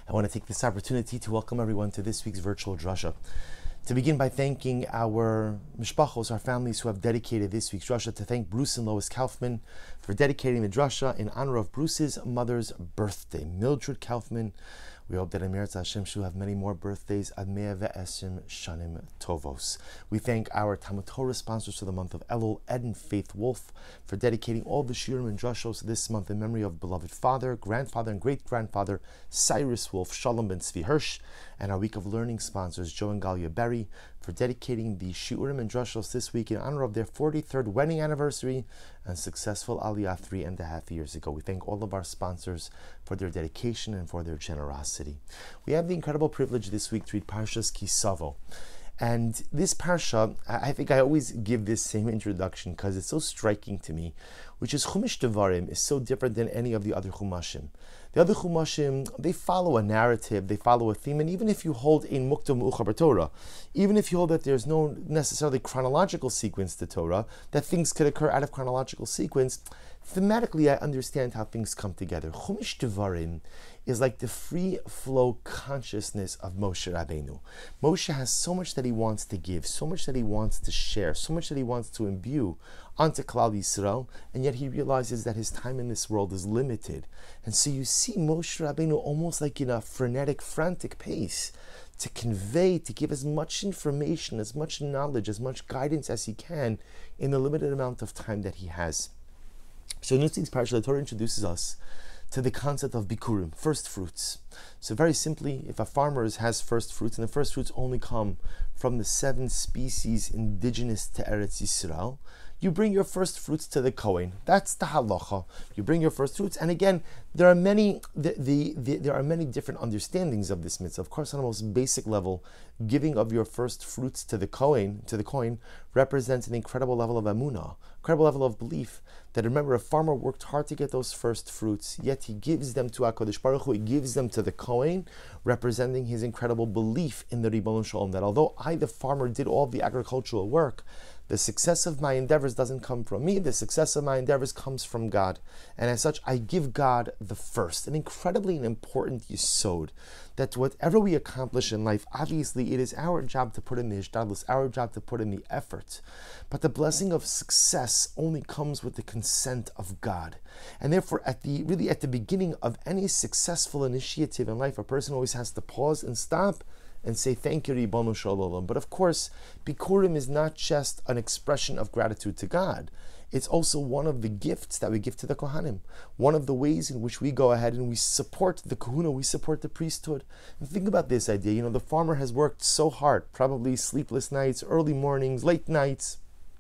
I want to take this opportunity to welcome everyone to this week's virtual drasha. To begin by thanking our mishpachos, our families who have dedicated this week's drasha, to thank Bruce and Lois Kaufman for dedicating the drasha in honor of Bruce's mother's birthday, Mildred Kaufman. We hope that Amir Hashem will have many more birthdays. Ad mea ve'esim shanim tovos. We thank our Talmud Torah sponsors for the month of Elul, Ed and Faith Wolf, for dedicating all the shiurim and drashos this month in memory of beloved father, grandfather, and great-grandfather Cyrus Wolf, Shalom ben Tzvi Hirsch, and our week of learning sponsors, Joe and Galia Berry, for dedicating the shiurim and drashos this week in honor of their 43rd wedding anniversary and successful aliyah 3.5 years ago. We thank all of our sponsors for their dedication and for their generosity. We have the incredible privilege this week to read Parshas Ki Savo. And this parsha, I think I always give this same introduction because it's so striking to me, which is Chumash Devarim is so different than any of the other Chumashim. The other Chumashim, they follow a narrative, they follow a theme, and even if you hold in Mukta Mu'uchar Torah, even if you hold that there's no necessarily chronological sequence to Torah, that things could occur out of chronological sequence, thematically I understand how things come together. Chumash Devarim is like the free flow consciousness of Moshe Rabbeinu. Moshe has so much that he wants to give, so much that he wants to share, so much that he wants to imbue onto Klal Yisrael, and yet he realizes that his time in this world is limited. And so you see Moshe Rabbeinu almost like in a frenetic, frantic pace to convey, to give as much information, as much knowledge, as much guidance as he can in the limited amount of time that he has. So in this week's parasha, the Torah introduces us to the concept of bikurim, first fruits. So very simply, if a farmer has first fruits, and the first fruits only come from the 7 species indigenous to Eretz Yisrael, you bring your first fruits to the Kohen. That's the halacha. You bring your first fruits, and again, there are many there are many different understandings of this mitzvah. Of course, on the most basic level, giving of your first fruits to the Kohen represents an incredible level of emunah, incredible level of belief. That remember, a farmer worked hard to get those first fruits, yet he gives them to HaKadosh Baruch Hu, he gives them to the Kohen, representing his incredible belief in the Ribono Shel Olam, that although I, the farmer, did all the agricultural work, the success of my endeavors doesn't come from me, the success of my endeavors comes from God. And as such, I give God the first, an incredibly important yesod, that whatever we accomplish in life, obviously it is our job to put in the hishtadlus, our job to put in the effort. But the blessing of success only comes with the consent of God. And therefore, at the beginning of any successful initiative in life, a person always has to pause and stop and say, thank you, Ribono Shel Olam. But of course, Bikurim is not just an expression of gratitude to God. It's also one of the gifts that we give to the Kohanim. One of the ways in which we go ahead and we support the Kahuna, we support the priesthood. And think about this idea. The farmer has worked so hard, probably sleepless nights, early mornings, late nights,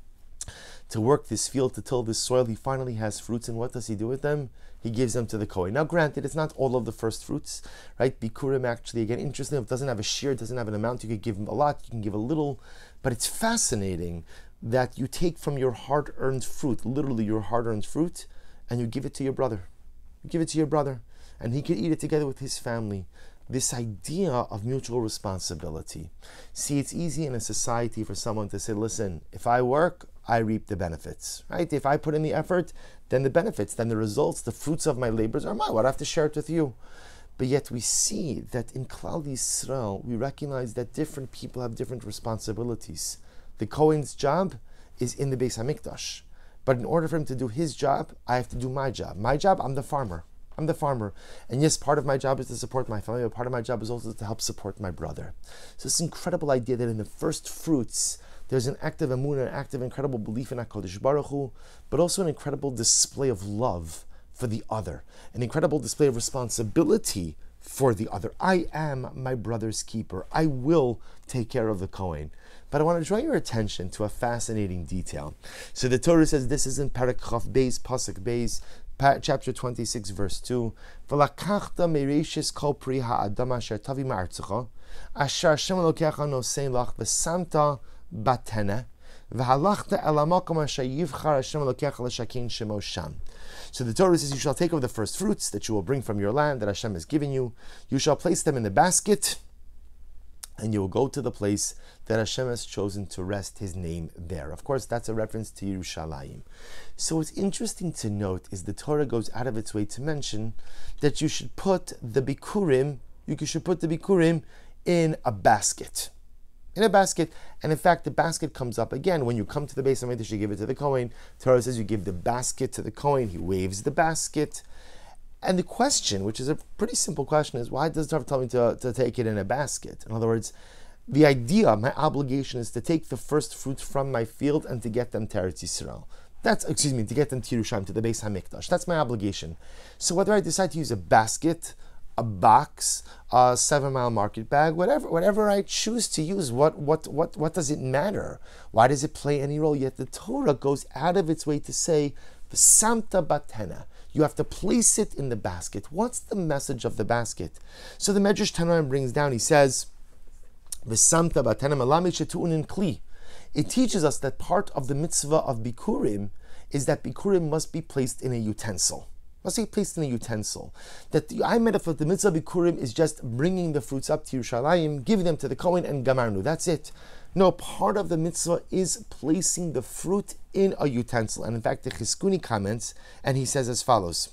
to work this field, to till this soil. He finally has fruits, and what does he do with them? He gives them to the Kohen. Now granted, it's not all of the first fruits, right? Bikurim actually, again, interesting, if it doesn't have a shear, it doesn't have an amount, you could give him a lot, you can give a little, but it's fascinating that you take from your hard-earned fruit, literally your hard-earned fruit, and you give it to your brother. You give it to your brother, and he can eat it together with his family. This idea of mutual responsibility. See, it's easy in a society for someone to say, listen, if I work, I reap the benefits, right? If I put in the effort, then the benefits, then the results, the fruits of my labors are mine. What I have to share it with you. But yet we see that in Klal Yisrael, we recognize that different people have different responsibilities. The Kohen's job is in the Beis HaMikdash. But in order for him to do his job, I have to do my job. My job, I'm the farmer. I'm the farmer. And yes, part of my job is to support my family, but part of my job is also to help support my brother. So this incredible idea that in the first fruits, there's an active emunah, an active incredible belief in HaKadosh Baruch Hu, but also an incredible display of love for the other, an incredible display of responsibility for the other. I am my brother's keeper. I will take care of the Kohen. But I want to draw your attention to a fascinating detail. So the Torah says, this is in Perek Chaf Beis, Pasuk Beis, chapter 26, verse 2. V'lakachta mereishis kol pri ha'adam asher tavi ma'artzecha, asher Hashem Elokecha nosein lach v'samta batena, v'halachta el hamakom asher yivchar Hashem Elokecha l'shakin shemo sham. So the Torah says, you shall take of the first fruits that you will bring from your land that Hashem has given you. You shall place them in the basket, and you will go to the place that Hashem has chosen to rest His name there. Of course, that's a reference to Yerushalayim. So what's interesting to note is the Torah goes out of its way to mention that you should put the bikurim you should put the bikurim in a basket. In a basket, and in fact, the basket comes up again when you come to the Beis Hamikdash. You give it to the Kohen. Torah says you give the basket to the Kohen. He waves the basket. And the question, which is a pretty simple question, is why does Torah tell me to take it in a basket? In other words, the idea, my obligation is to take the first fruits from my field and to get them to Eretz Yisrael. To get them to Yerushalayim, to the Beis Hamikdash. That's my obligation. So whether I decide to use a basket, a box, a 7-mile market bag, whatever I choose to use, what does it matter? Why does it play any role? Yet the Torah goes out of its way to say, V'samta batena. You have to place it in the basket. What's the message of the basket? So the Medrash Tanoim brings down, he says, V'samta batena malami shetu'unin kli. It teaches us that part of the mitzvah of bikurim is that bikurim must be placed in a utensil. Must be placed in a utensil. That the metaphor, the mitzvah bikurim is just bringing the fruits up to Yerushalayim, giving them to the Kohen, and gamarnu. That's it. No, part of the mitzvah is placing the fruit in a utensil. And in fact, the Chizkuni comments, and he says as follows.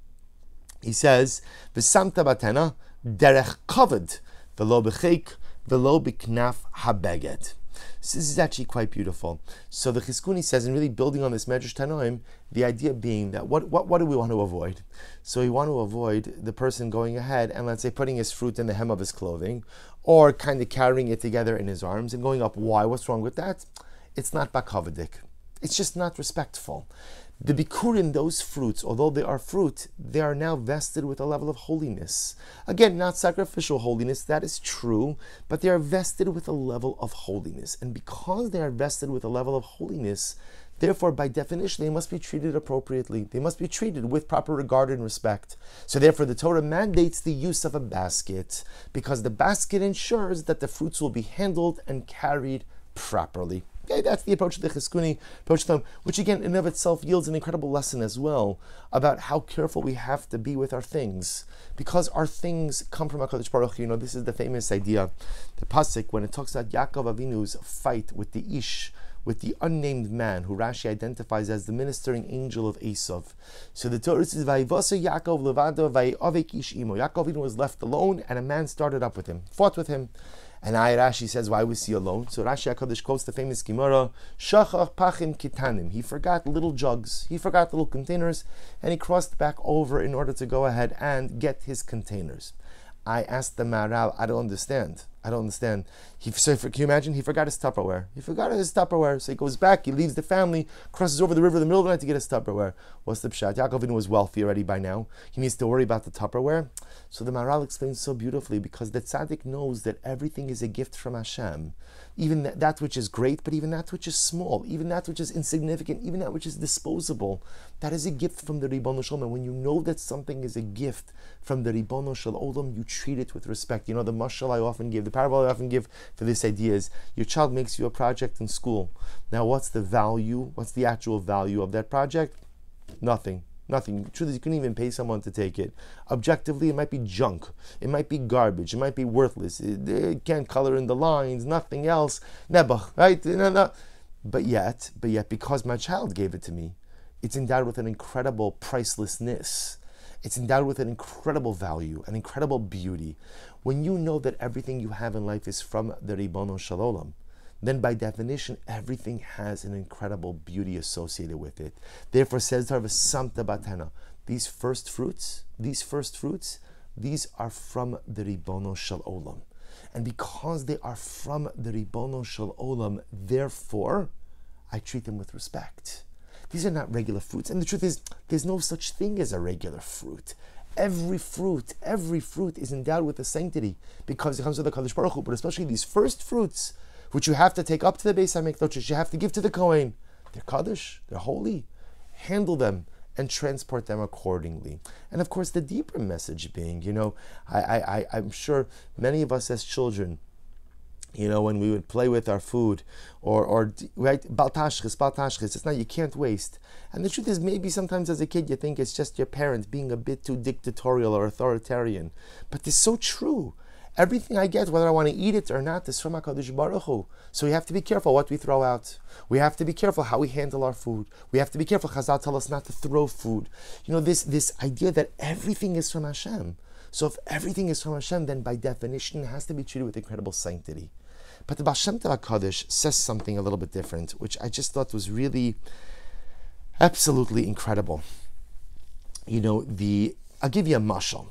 He says, V'samta batena derech kavod, v'lo b'cheik, v'lo b'knaf habeged. So this is actually quite beautiful. So the Chizkuni says, and really building on this Medrash Tanoim, the idea being that what do we want to avoid? So we want to avoid the person going ahead and, let's say, putting his fruit in the hem of his clothing, or kind of carrying it together in his arms and going up. Why? What's wrong with that? It's not bakavadik. It's just not respectful. The bikurim, those fruits, although they are fruit, they are now vested with a level of holiness. Again, not sacrificial holiness, that is true, but they are vested with a level of holiness. And because they are vested with a level of holiness, therefore, by definition, they must be treated appropriately. They must be treated with proper regard and respect. So therefore, the Torah mandates the use of a basket, because the basket ensures that the fruits will be handled and carried properly. Okay, that's the approach of the Chizkuni, which again in and of itself yields an incredible lesson as well about how careful we have to be with our things, because our things come from HaKadosh Baruch Hu. You know, this is the famous idea, the pasuk when it talks about Yaakov Avinu's fight with the Ish, with the unnamed man who Rashi identifies as the ministering angel of Esav. So the Torah says, "Vayivasa Yaakov levado vayavek ish imo." Yaakov Avinu was left alone, and a man started up with him, fought with him. And Rashi says, why was he alone? So Rashi HaKadosh quotes the famous Gemara, Shachach pachim kitanim. He forgot little jugs, he forgot little containers, and he crossed back over in order to go ahead and get his containers. I asked the Maharal, I don't understand. Can you imagine? He forgot his Tupperware. So he goes back, he leaves the family, crosses over the river in the middle of the night to get his Tupperware. What's the pshat? Yaakov Avinu was wealthy already by now. He needs to worry about the Tupperware. So the Maharal explains so beautifully, because the tzaddik knows that everything is a gift from Hashem. Even that which is great, but even that which is small, even that which is insignificant, even that which is disposable, that is a gift from the Ribono Shel Olam. And when you know that something is a gift from the Ribono Shel Olam, you treat it with respect. You know, the mashal I often give, the parable I often give for this idea is, your child makes you a project in school. Now, what's the value? What's the actual value of that project? Nothing. Truth is, you couldn't even pay someone to take it. Objectively, it might be junk. It might be garbage. It might be worthless. It can't color in the lines. Nothing else. Nebuch, right? No. But yet, because my child gave it to me, it's endowed with an incredible pricelessness. It's endowed with an incredible value, an incredible beauty. When you know that everything you have in life is from the Ribono Shel Olam, then by definition, everything has an incredible beauty associated with it. Therefore, says Torah, V'samta batena. These first fruits, these are from the Ribono Shel Olam. And because they are from the Ribono Shel Olam, therefore, I treat them with respect. These are not regular fruits. And the truth is, there's no such thing as a regular fruit. Every fruit is endowed with a sanctity, because it comes to the Kadosh Baruch Hu. But especially these first fruits, which you have to take up to the Beis Hamikdash, which you have to give to the Kohen, they're Kaddish, they're holy. Handle them and transport them accordingly. And of course, the deeper message being, I'm sure many of us as children, when we would play with our food, or right, baltashchis, it's not, you can't waste. And the truth is, maybe sometimes as a kid you think it's just your parents being a bit too dictatorial or authoritarian, but it's so true. Everything I get, whether I want to eat it or not, is from HaKadosh Baruch Hu. So we have to be careful what we throw out. We have to be careful how we handle our food. We have to be careful. Chazal tell us not to throw food. This idea that everything is from Hashem. So if everything is from Hashem, then by definition it has to be treated with incredible sanctity. But the Baal Shem Tov HaKadosh says something a little bit different, which I just thought was really absolutely incredible. I'll give you a mashal.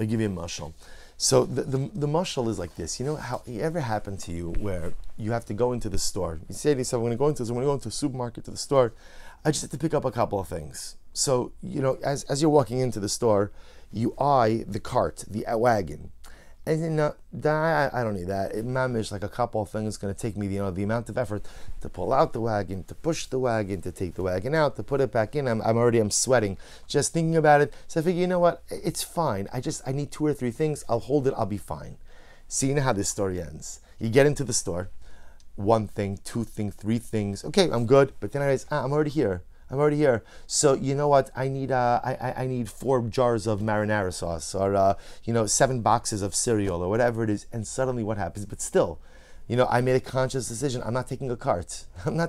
So the mashal is like this. How it ever happened to you where you have to go into the store? You say to yourself, I'm going to go into a supermarket, to the store. I just have to pick up a couple of things. So, as you're walking into the store, you eye the cart, the wagon. And I don't need that. It mamish like a couple of things. It's going to take me, the amount of effort to pull out the wagon, to push the wagon, to take the wagon out, to put it back in. I'm sweating just thinking about it. So I figure, you know what? It's fine. I need 2 or 3 things. I'll hold it. I'll be fine. See, how this story ends. You get into the store, 1 thing, 2 things, 3 things. Okay, I'm good. But then I realize, I'm already here. So you know what? I need 4 jars of marinara sauce, or 7 boxes of cereal, or whatever it is. And suddenly, what happens? But still, I made a conscious decision. I'm not taking a cart.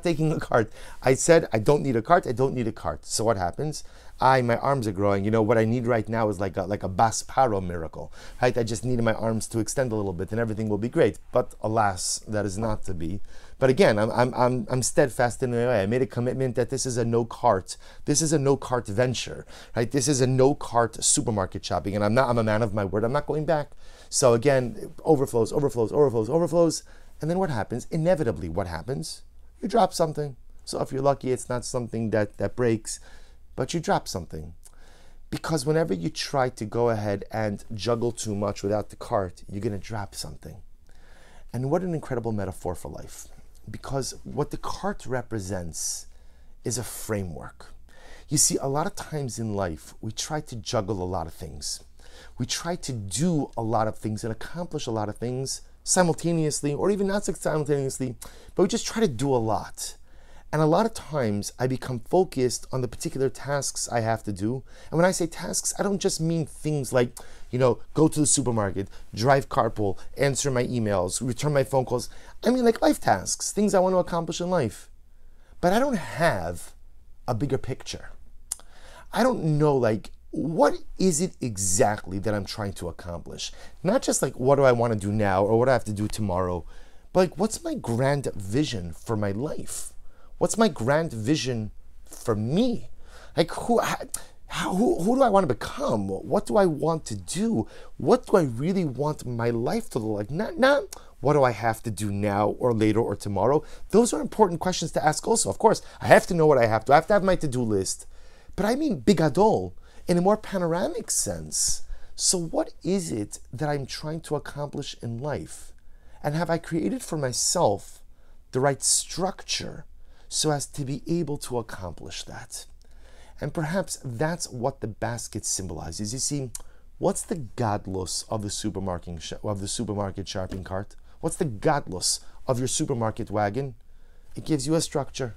I said I don't need a cart. So what happens? My arms are growing. What I need right now is like a Bas Paro miracle, right? I just needed my arms to extend a little bit, and everything will be great. But alas, that is not to be. But again, I'm steadfast in the way. I made a commitment that this is a no cart. This is a no cart venture, right? This is a no cart supermarket shopping, and I'm a man of my word. I'm not going back. So again, overflows, and then what happens? Inevitably, what happens? You drop something. So if you're lucky, it's not something that breaks, but you drop something. Because whenever you try to go ahead and juggle too much without the cart, you're going to drop something. And what an incredible metaphor for life. Because what the cart represents is a framework. You see, a lot of times in life, we try to juggle a lot of things. We try to do a lot of things and accomplish a lot of things simultaneously, or even not simultaneously, but we just try to do a lot. And a lot of times, I become focused on the particular tasks I have to do. And when I say tasks, I don't just mean things like, go to the supermarket, drive carpool, answer my emails, return my phone calls. I mean like life tasks, things I want to accomplish in life. But I don't have a bigger picture. I don't know, what is it exactly that I'm trying to accomplish? Not just what do I want to do now or what do I have to do tomorrow, but what's my grand vision for my life? What's my grand vision for me? Who do I want to become? What do I want to do? What do I really want my life to look like? Not what do I have to do now or later or tomorrow? Those are important questions to ask also. Of course, I have to know what I have to. I have to have my to-do list. But I mean bigadol, in a more panoramic sense. So what is it that I'm trying to accomplish in life? And have I created for myself the right structure so as to be able to accomplish that? And perhaps that's what the basket symbolizes. You see, what's the gadlus of the supermarket shopping cart? What's the gadlus of your supermarket wagon? It gives you a structure.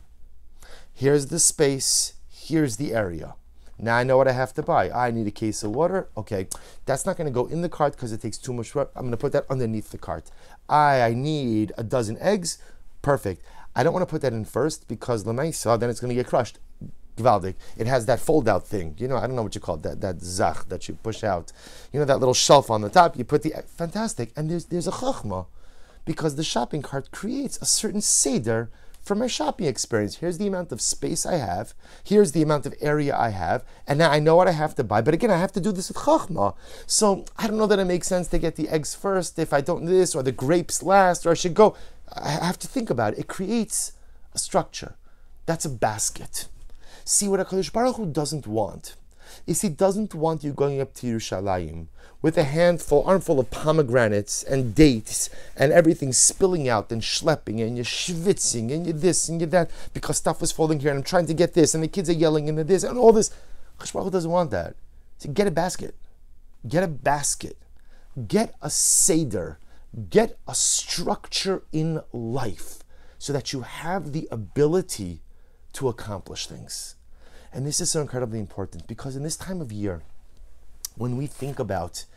Here's the space. Here's the area. Now I know what I have to buy. I need a case of water. Okay, that's not going to go in the cart because it takes too much work. I'm going to put that underneath the cart. I need a dozen eggs. Perfect. I don't want to put that in first because l'maisa, then it's going to get crushed. Gvaldik. It has that fold-out thing. I don't know what you call it, that zach that you push out. That little shelf on the top. You put the fantastic, and there's a chachma, because the shopping cart creates a certain seder for my shopping experience. Here's the amount of space I have. Here's the amount of area I have, and now I know what I have to buy. But again, I have to do this with chachma. So I don't know that it makes sense to get the eggs first if I don't do this, or the grapes last, or I should go. I have to think about it. It creates a structure. That's a basket. See, what HaKadosh Baruch Hu doesn't want is he doesn't want you going up to Yerushalayim with a armful of pomegranates and dates and everything spilling out and schlepping and you're schwitzing and you're this and you're that because stuff is falling here and I'm trying to get this and the kids are yelling and this and all this. HaKadosh Baruch Hu doesn't want that. So get a basket. Get a basket. Get a seder. Get a structure in life so that you have the ability to accomplish things. And this is so incredibly important because in this time of year, when we think about,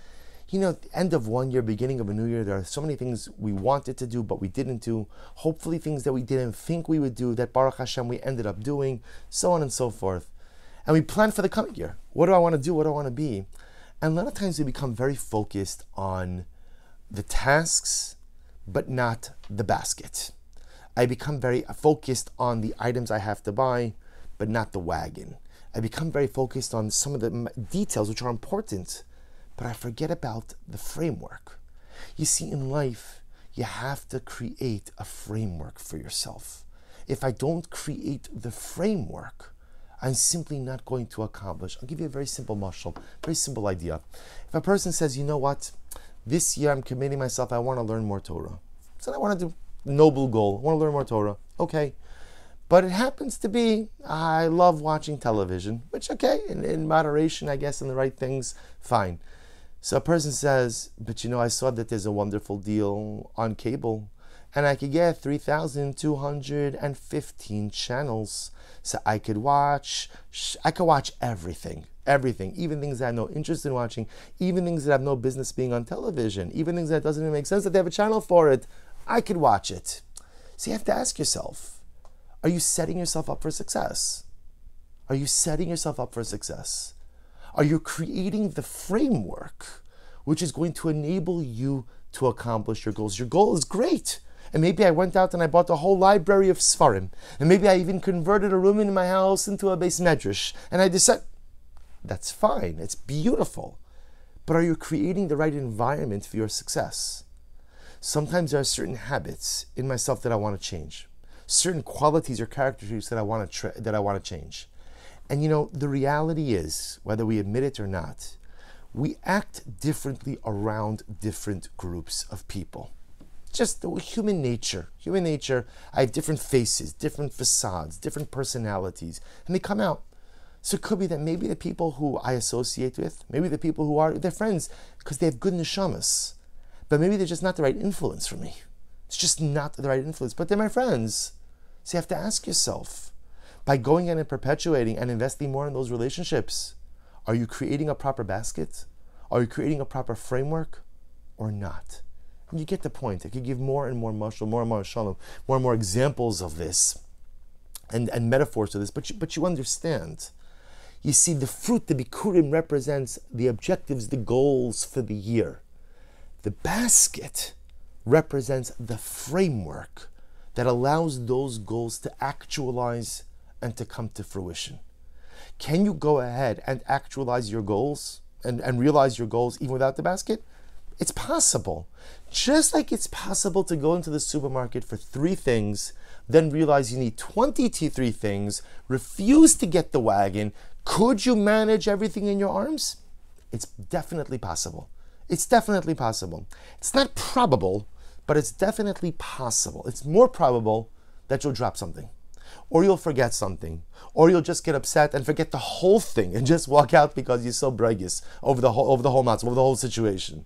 At the end of one year, beginning of a new year, there are so many things we wanted to do, but we didn't do. Hopefully things that we didn't think we would do, that Baruch Hashem we ended up doing, so on and so forth. And we plan for the coming year. What do I want to do? What do I want to be? And a lot of times we become very focused on the tasks, but not the basket. I become very focused on the items I have to buy, but not the wagon. I become very focused on some of the details which are important, but I forget about the framework. You see, in life, you have to create a framework for yourself. If I don't create the framework, I'm simply not going to accomplish. I'll give you a very simple mashal, very simple idea. If a person says, you know what, this year I'm committing myself, I want to learn more Torah. So I want to do noble goal, I want to learn more Torah. Okay. But it happens to be, I love watching television, which, okay, in moderation, I guess, in the right things, fine. So a person says, but I saw that there's a wonderful deal on cable, and I could get 3,215 channels. So I could watch everything, even things that I have no interest in watching, even things that have no business being on television, even things that doesn't even make sense that they have a channel for it. I could watch it. So you have to ask yourself, are you setting yourself up for success? Are you setting yourself up for success? Are you creating the framework which is going to enable you to accomplish your goals? Your goal is great. And maybe I went out and I bought a whole library of Sfarim. And maybe I even converted a room in my house into a base medrash. And I decided, that's fine. It's beautiful. But are you creating the right environment for your success? Sometimes there are certain habits in myself that I want to change. Certain qualities or characteristics that I want to change. And the reality is, whether we admit it or not, we act differently around different groups of people. Just human nature. Human nature, I have different faces, different facades, different personalities, and they come out. So it could be that maybe the people who I associate with, maybe the people who are, they're friends because they have good neshamas, but maybe they're just not the right influence for me. It's just not the right influence, but they're my friends. So you have to ask yourself, by going in and perpetuating and investing more in those relationships, are you creating a proper basket? Are you creating a proper framework or not? And you get the point. I could give more and more mashal, more and more shalom, more and more examples of this and metaphors of this, but you understand. You see, the fruit, the bikurim, represents the objectives, the goals for the year. The basket represents the framework that allows those goals to actualize and to come to fruition. Can you go ahead and actualize your goals and realize your goals even without the basket? It's possible. Just like it's possible to go into the supermarket for 3 things, then realize you need 23 things, refuse to get the wagon. Could you manage everything in your arms? It's definitely possible. It's definitely possible. It's not probable, but it's definitely possible. It's more probable that you'll drop something, or you'll forget something, or you'll just get upset and forget the whole thing and just walk out because you're so bragious over the whole matzah, over the whole situation.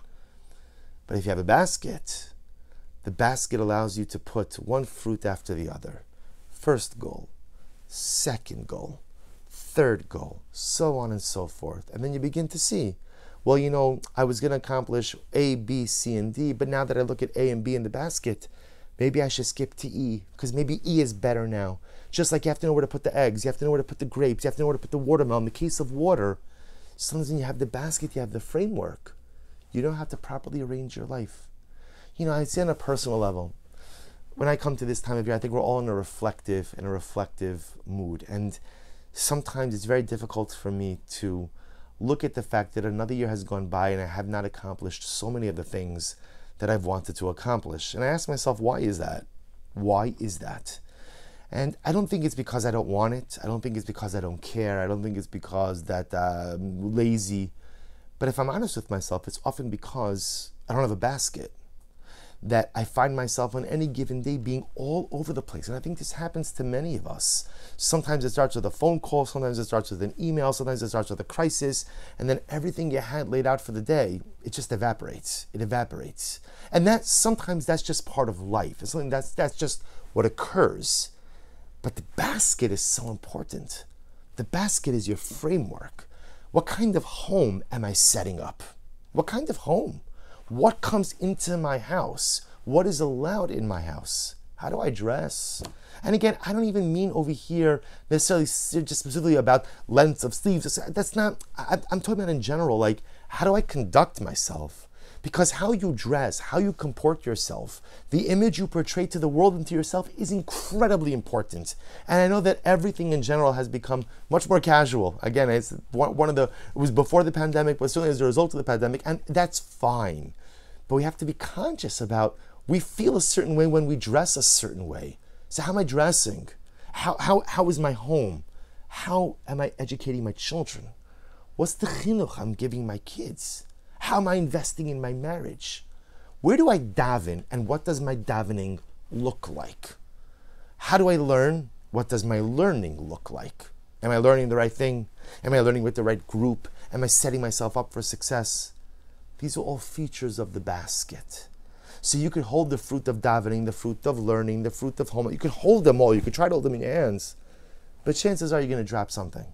But if you have a basket, the basket allows you to put one fruit after the other. First goal, second goal, third goal, so on and so forth. And then you begin to see, well, I was going to accomplish A, B, C, and D, but now that I look at A and B in the basket, maybe I should skip to E, because maybe E is better now. Just like you have to know where to put the eggs, you have to know where to put the grapes, you have to know where to put the watermelon. In the case of water, sometimes when you have the basket, you have the framework. You don't have to properly arrange your life. I say on a personal level, when I come to this time of year, I think we're all in a reflective mood. And sometimes it's very difficult for me to look at the fact that another year has gone by and I have not accomplished so many of the things that I've wanted to accomplish. And I ask myself, why is that? Why is that? And I don't think it's because I don't want it. I don't think it's because I don't care. I don't think it's because that I'm lazy. But if I'm honest with myself, it's often because I don't have a basket. That I find myself on any given day being all over the place. And I think this happens to many of us. Sometimes it starts with a phone call, sometimes it starts with an email, sometimes it starts with a crisis, and then everything you had laid out for the day, it just evaporates. It evaporates. And sometimes that's just part of life. It's something that's just what occurs. But the basket is so important. The basket is your framework. What kind of home am I setting up? What kind of home? What comes into my house? What is allowed in my house? How do I dress? And again, I don't even mean over here necessarily just specifically about lengths of sleeves. That's not, I'm talking about in general, like, how do I conduct myself? Because how you dress, how you comport yourself, the image you portray to the world and to yourself is incredibly important. And I know that everything in general has become much more casual. Again, it's it was before the pandemic, but certainly as a result of the pandemic, and that's fine. But we have to be conscious about, we feel a certain way when we dress a certain way. So how am I dressing? How is my home? How am I educating my children? What's the chinuch I'm giving my kids? How am I investing in my marriage? Where do I daven, and what does my davening look like? How do I learn? What does my learning look like? Am I learning the right thing? Am I learning with the right group? Am I setting myself up for success? These are all features of the basket. So you could hold the fruit of davening, the fruit of learning, the fruit of home. You could hold them all. You could try to hold them in your hands. But chances are you're going to drop something.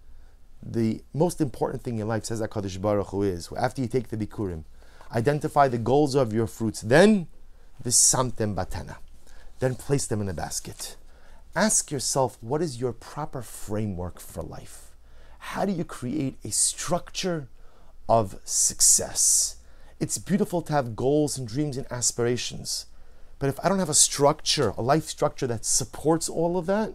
The most important thing in life, says HaKadosh Baruch Hu, is after you take the bikurim, identify the goals of your fruits, then v'samtem batena, then place them in a basket. Ask yourself, what is your proper framework for life? How do you create a structure of success? It's beautiful to have goals and dreams and aspirations, but if I don't have a structure, a life structure that supports all of that,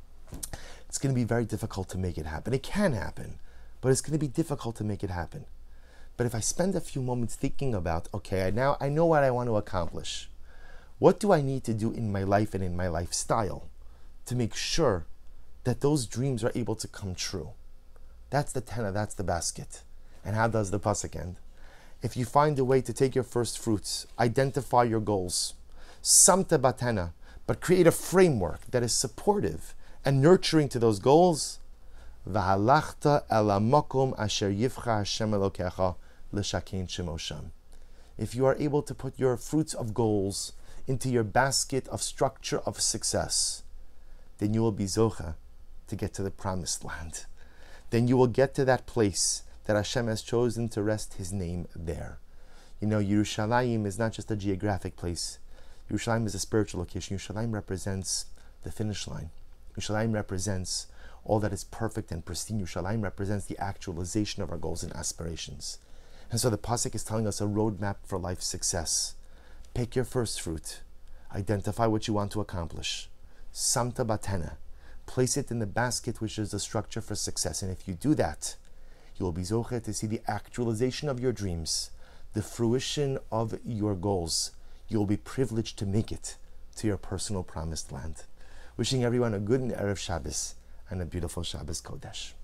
it's going to be very difficult to make it happen. It can happen, but it's going to be difficult to make it happen. But if I spend a few moments thinking about, okay, now I know what I want to accomplish. What do I need to do in my life and in my lifestyle to make sure that those dreams are able to come true? That's the tenna, that's the basket. And how does the pasuk end? If you find a way to take your first fruits, identify your goals, samta batena, but create a framework that is supportive and nurturing to those goals, v'halachta el hamakom asher yivcha Hashem Elokecha l'shakein shemo sham. If you are able to put your fruits of goals into your basket of structure of success, then you will be zocha to get to the promised land. Then you will get to that place that Hashem has chosen to rest His name there. You know, Yerushalayim is not just a geographic place. Yerushalayim is a spiritual location. Yerushalayim represents the finish line. Yerushalayim represents all that is perfect and pristine. Yerushalayim represents the actualization of our goals and aspirations. And so the pasuk is telling us a roadmap for life success. Pick your first fruit. Identify what you want to accomplish. Samta batena. Place it in the basket, which is the structure for success. And if you do that, you will be zoche to see the actualization of your dreams, the fruition of your goals. You will be privileged to make it to your personal promised land. Wishing everyone a good and Erev Shabbos and a beautiful Shabbos Kodesh.